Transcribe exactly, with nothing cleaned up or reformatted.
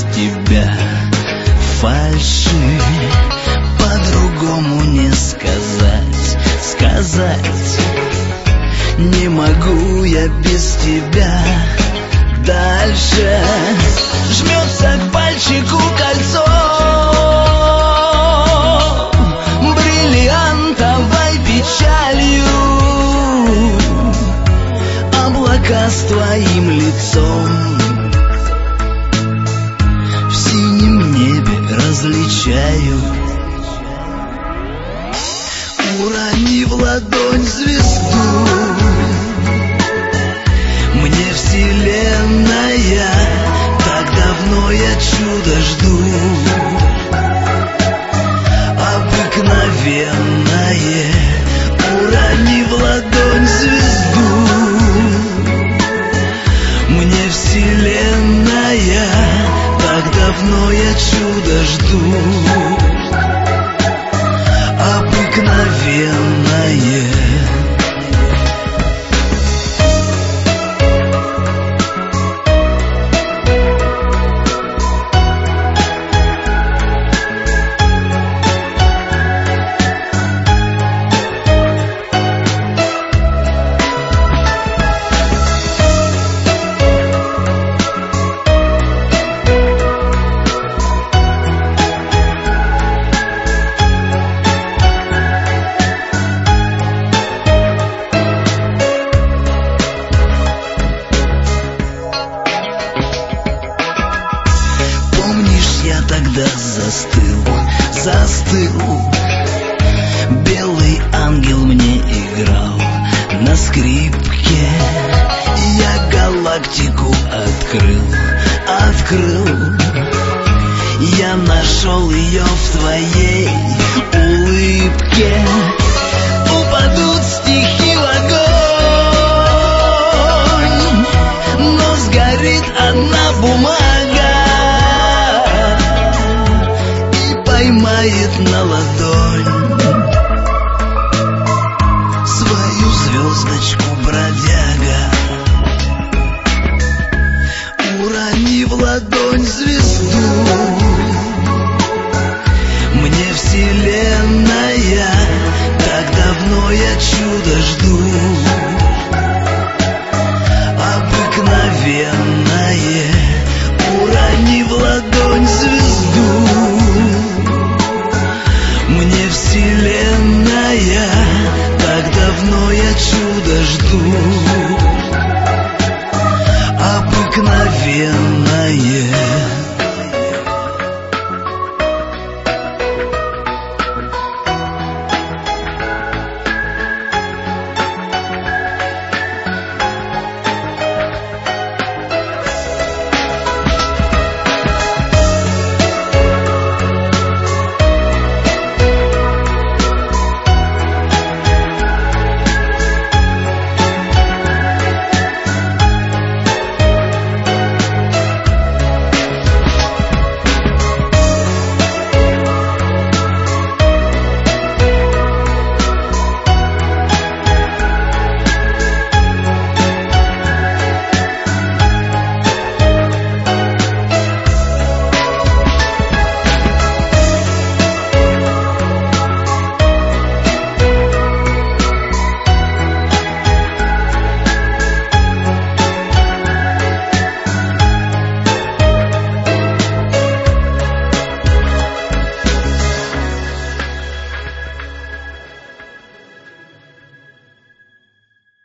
тебя фальши, по-другому не сказать, сказать. Не могу я без тебя дальше. Жмется к пальчику кольцо бриллиантовой печалью, облака с твоим лицом в синем небе различаю. Урони в ладонь звезду, мне вселенная, так давно я чудо жду. Обыкновенное, урони в ладонь звезду, мне вселенная, так давно я чудо жду. Обыкновенное. Я тогда застыл, застыл. Белый ангел мне играл на скрипке. Я галактику открыл, открыл. Я нашел ее в твоей улыбке. Упадут стихи в огонь, но сгорит одна бумага, поймает на ладонь свою звездочку бродяга. Урони в ладонь звезду, мне вселенная, так давно я чудо жду.